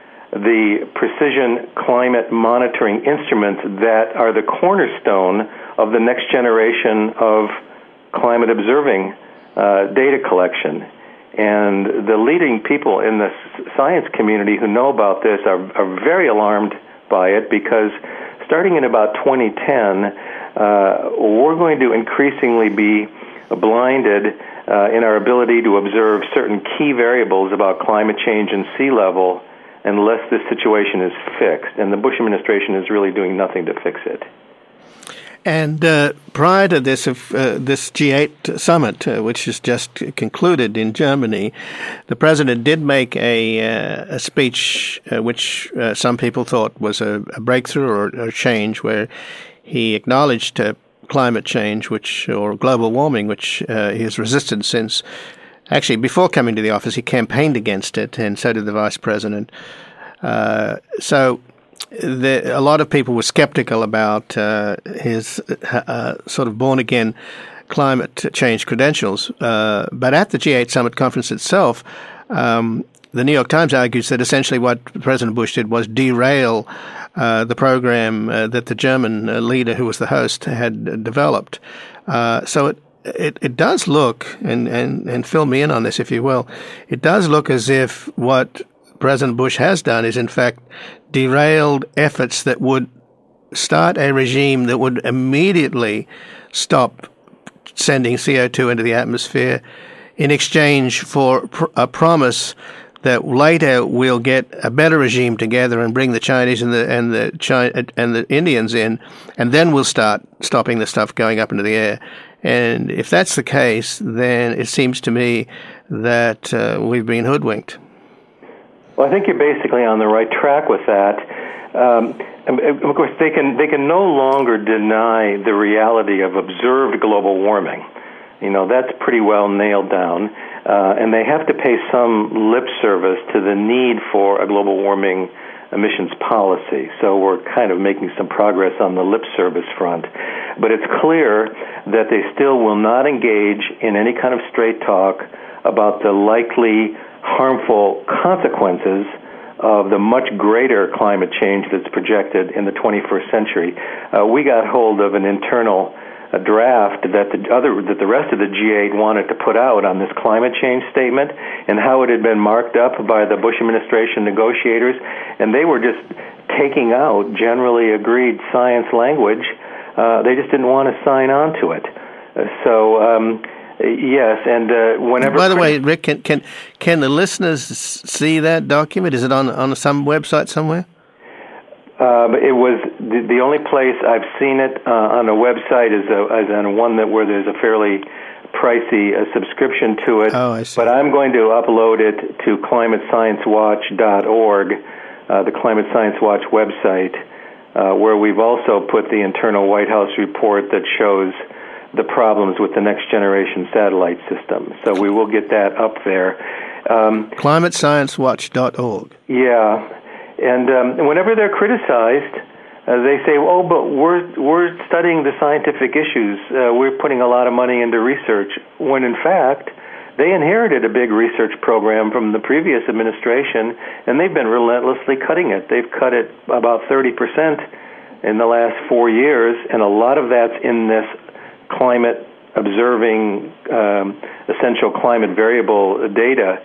the precision climate monitoring instruments that are the cornerstone of the next generation of climate observing uh, data collection. And the leading people in the science community who know about this are, are very alarmed by it because starting in about twenty ten, uh, we're going to increasingly be blinded uh, in our ability to observe certain key variables about climate change and sea level unless this situation is fixed. And the Bush administration is really doing nothing to fix it. And uh, prior to this, uh, this G eight summit, uh, which is just concluded in Germany, the president did make a, uh, a speech uh, which uh, some people thought was a, a breakthrough or a change, where he acknowledged uh, climate change, which or global warming, which uh, he has resisted since. Actually, before coming to the office, he campaigned against it, and so did the vice president. Uh, so. The, a lot of people were skeptical about uh, his uh, sort of born-again climate change credentials. Uh, but at the G eight summit conference itself, um, the New York Times argues that essentially what President Bush did was derail uh, the program uh, that the German uh, leader, who was the host, had developed. Uh, so it, it it does look, and, and, and fill me in on this if you will, it does look as if what President Bush has done is, in fact, derailed efforts that would start a regime that would immediately stop sending C O two into the atmosphere in exchange for pr- a promise that later we'll get a better regime together and bring the Chinese and the and the China, and the Indians in, and then we'll start stopping the stuff going up into the air. And if that's the case, then it seems to me that uh, we've been hoodwinked. Well, I think you're basically on the right track with that. Um, of course, they can they can no longer deny the reality of observed global warming. You know, that's pretty well nailed down. Uh, and they have to pay some lip service to the need for a global warming emissions policy. So we're kind of making some progress on the lip service front. But it's clear that they still will not engage in any kind of straight talk about the likely harmful consequences of the much greater climate change that's projected in the twenty-first century. Uh, we got hold of an internal uh, draft that the other that the rest of the G eight wanted to put out on this climate change statement and how it had been marked up by the Bush administration negotiators, and they were just taking out generally agreed science language. Uh, they just didn't want to sign on to it. Uh, so. Um, Yes, and uh, whenever... By the way, Rick, can, can can the listeners see that document? Is it on on some website somewhere? Uh, it was the, the only place I've seen it uh, on a website is, a, is on one that where there's a fairly pricey a subscription to it. Oh, I see. But I'm going to upload it to climate science watch dot org, uh, the Climate Science Watch website, uh, where we've also put the internal White House report that shows the problems with the next generation satellite system. So we will get that up there. Um, climate science watch dot org. Yeah, and um, whenever they're criticized, uh, they say, "Oh, but we're we're studying the scientific issues. Uh, we're putting a lot of money into research." When in fact, they inherited a big research program from the previous administration, and they've been relentlessly cutting it. They've cut it about thirty percent in the last four years, and a lot of that's in this climate observing um, essential climate variable data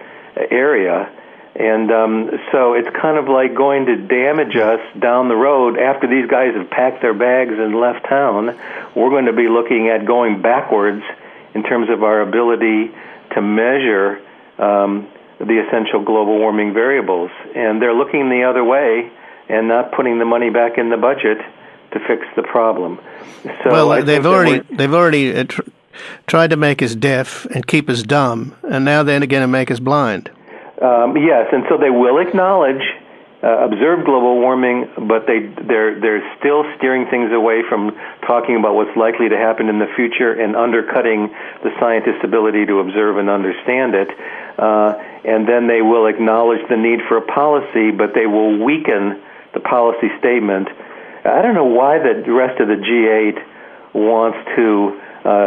area. And um, so it's kind of like going to damage us down the road after these guys have packed their bags and left town. We're going to be looking at going backwards in terms of our ability to measure um, the essential global warming variables. And they're looking the other way and not putting the money back in the budget to fix the problem. So well, I they've already they've already uh, tr- tried to make us deaf and keep us dumb, and now they're going to make us blind. Um, yes, and so they will acknowledge, uh, observe global warming, but they they're they're still steering things away from talking about what's likely to happen in the future and undercutting the scientists' ability to observe and understand it. Uh, and then they will acknowledge the need for a policy, but they will weaken the policy statement. I don't know why the rest of the G eight wants to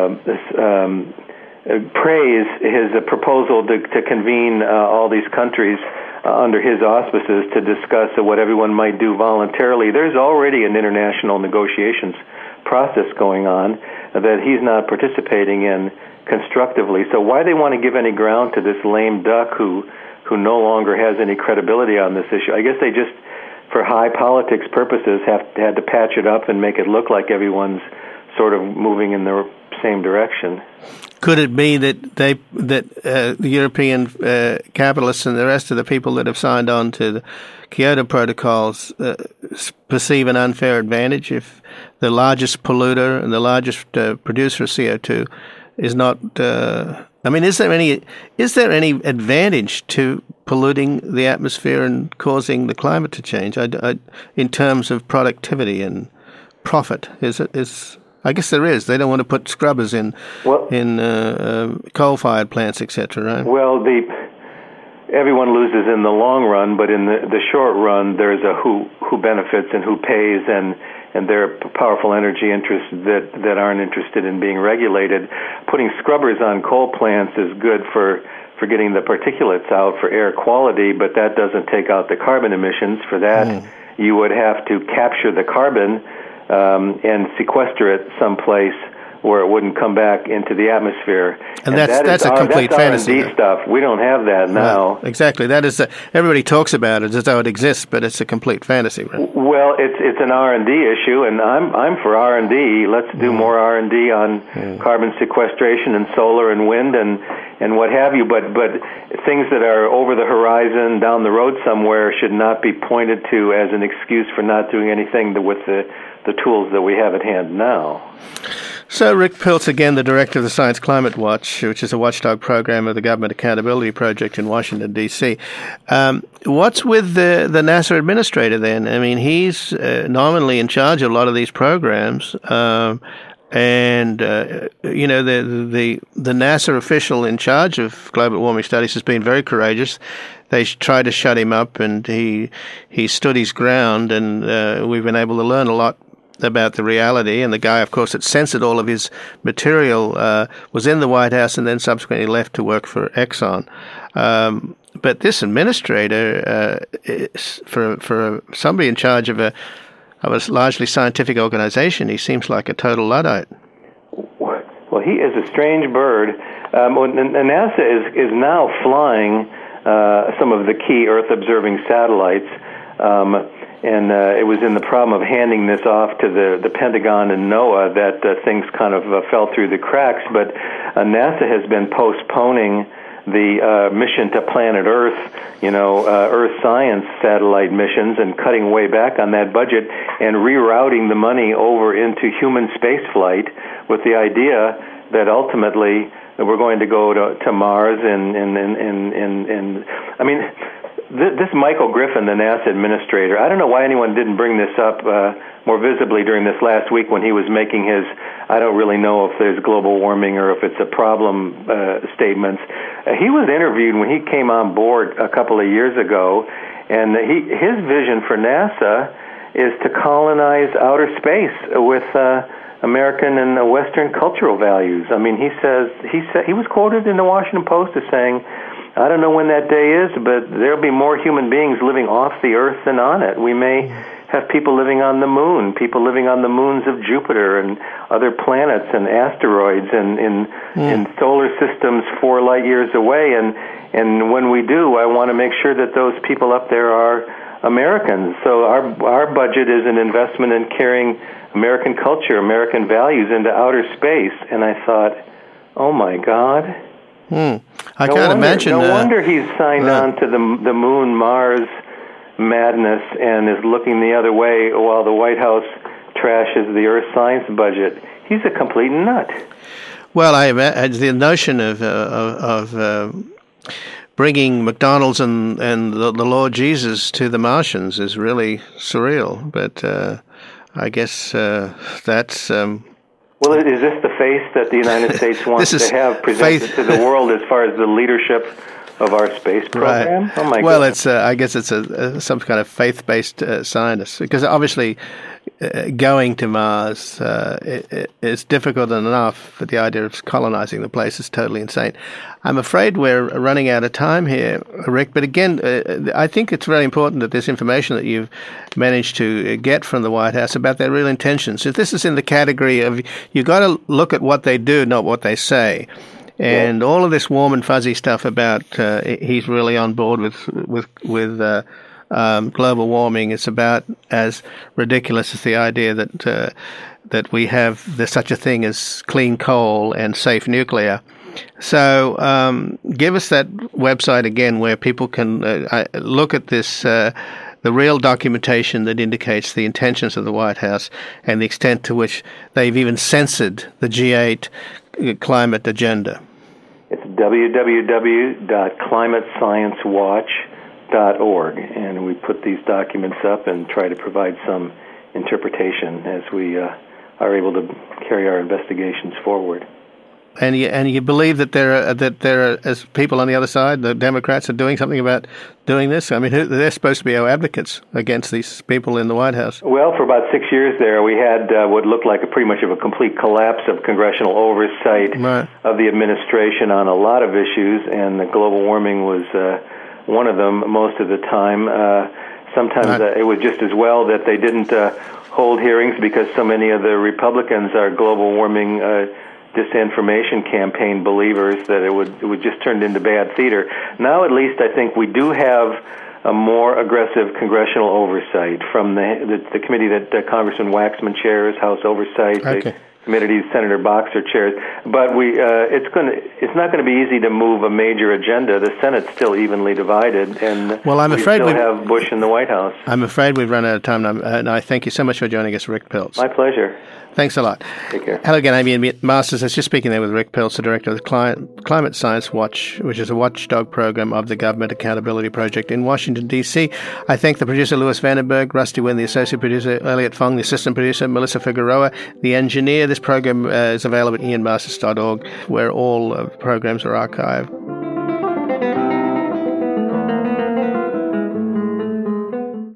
uh, um, praise his uh, proposal to, to convene uh, all these countries uh, under his auspices to discuss uh, what everyone might do voluntarily. There's already an international negotiations process going on that he's not participating in constructively. So why they want to give any ground to this lame duck who, who no longer has any credibility on this issue? I guess they just, for high politics purposes, have had to patch it up and make it look like everyone's sort of moving in the same direction. Could it be that they that uh, the European uh, capitalists and the rest of the people that have signed on to the Kyoto protocols uh, perceive an unfair advantage if the largest polluter and the largest uh, producer of C O two is not? Uh, I mean, is there any is there any advantage to polluting the atmosphere and causing the climate to change? I, I, in terms of productivity and profit, is it is? I guess there is. They don't want to put scrubbers in well, in uh, uh, coal-fired plants, et cetera. Right? Well, the everyone loses in the long run, but in the, the short run, there's a who who benefits and who pays, and and there are powerful energy interests that that aren't interested in being regulated. Putting scrubbers on coal plants is good for for getting the particulates out for air quality, but that doesn't take out the carbon emissions. For that, mm. you would have to capture the carbon Um, and sequester it someplace where it wouldn't come back into the atmosphere. And, and that's that that's a our, complete that's fantasy. R and D stuff. We don't have that now. Right. Exactly. That is a, everybody talks about it as though it exists, but it's a complete fantasy. Right? Well, it's it's an R and D issue, and I'm I'm for R and D. Let's do mm. more R and D on mm. carbon sequestration and solar and wind and and what have you. But but things that are over the horizon, down the road somewhere, should not be pointed to as an excuse for not doing anything with the the tools that we have at hand now. So Rick Piltz, again, the director of the Science Climate Watch, which is a watchdog program of the Government Accountability Project in Washington, D C. Um, what's with the, the NASA administrator then? I mean, he's uh, nominally in charge of a lot of these programs. Um, and, uh, you know, the, the, the NASA official in charge of global warming studies has been very courageous. They tried to shut him up, and he he stood his ground, and uh, we've been able to learn a lot about the reality. And the guy, of course, that censored all of his material uh, was in the White House and then subsequently left to work for Exxon. Um, but this administrator, uh, is, for for somebody in charge of a of a largely scientific organization, he seems like a total Luddite. Well, he is a strange bird. Um, and NASA is is now flying Uh, some of the key Earth-observing satellites, um, and uh, it was in the problem of handing this off to the, the Pentagon and NOAA that uh, things kind of uh, fell through the cracks, but uh, NASA has been postponing the uh, mission to planet Earth, you know, uh, Earth science satellite missions, and cutting way back on that budget and rerouting the money over into human spaceflight with the idea that ultimately we're going to go to, to Mars, and and, and, and, and, and I mean, th- this Michael Griffin, the NASA administrator, I don't know why anyone didn't bring this up uh, more visibly during this last week when he was making his, I don't really know if there's global warming or if it's a problem uh, statements. Uh, he was interviewed when he came on board a couple of years ago, and he his vision for NASA is to colonize outer space with uh, American and uh, Western cultural values. I mean, he says he said he was quoted in the Washington Post as saying, "I don't know when that day is, but there'll be more human beings living off the Earth than on it. We may have people living on the moon, people living on the moons of Jupiter and other planets and asteroids and in mm. in solar systems four light years away. And and when we do, I want to make sure that those people up there are Americans. So our our budget is an investment in carrying American culture, American values into outer space." And I thought, oh my God. Hmm. I no can't wonder, imagine. No uh, wonder he's signed uh, on to the the moon Mars madness and is looking the other way while the White House trashes the Earth science budget. He's a complete nut. Well, I the notion of uh, of, of uh, bringing McDonald's and and the, the Lord Jesus to the Martians is really surreal. But uh, I guess uh, that's. Um, Well, is this the face that the United States wants to have presented faith. to the world as far as the leadership of our space program? Right. Oh my well, goodness. it's uh, I guess it's a, a some kind of faith-based uh, scientist, because obviously uh, going to Mars uh, it, it, it's difficult enough, but the idea of colonizing the place is totally insane. I'm afraid we're running out of time here, Rick. But again, uh, I think it's very important that this information that you've managed to get from the White House about their real intentions. If this is in the category of you got to look at what they do, not what they say. And yeah. all of this warm and fuzzy stuff about uh, he's really on board with with with uh, um, global warming. It's about as ridiculous as the idea that uh, that we have there's such a thing as clean coal and safe nuclear. So um, give us that website again where people can uh, look at this, uh, the real documentation that indicates the intentions of the White House and the extent to which they've even censored the G eight climate agenda. It's w w w dot climate science watch dot org, and we put these documents up and try to provide some interpretation as we uh, are able to carry our investigations forward. And you, and you believe that there are, that there are, as people on the other side, the Democrats are doing something about doing this? I mean, they're supposed to be our advocates against these people in the White House. Well, for about six years there, we had uh, what looked like a pretty much of a complete collapse of congressional oversight right. of the administration on a lot of issues, and the global warming was uh, one of them most of the time. Uh, sometimes right. uh, it was just as well that they didn't uh, hold hearings because so many of the Republicans are global warming uh disinformation campaign believers that it would it would just turn into bad theater. Now at least I think we do have a more aggressive congressional oversight from the the, the committee that uh, Congressman Waxman chairs, House Oversight, okay. the committee Senator Boxer chairs. But we uh, it's going to it's not going to be easy to move a major agenda. The Senate's still evenly divided, and well, I'm we afraid still we have Bush in the White House. I'm afraid we've run out of time, and, and I thank you so much for joining us, Rick Peltz. My pleasure. Thanks a lot. Take care. Hello again, I'm Ian Masters. I was just speaking there with Rick Peltz, the director of the Climate Science Watch, which is a watchdog program of the Government Accountability Project in Washington, D C. I thank the producer, Louis Vandenberg, Rusty Wynn, the associate producer, Elliot Fong, the assistant producer, Melissa Figueroa, the engineer. This program uh, is available at ian masters dot org, where all uh, programs are archived.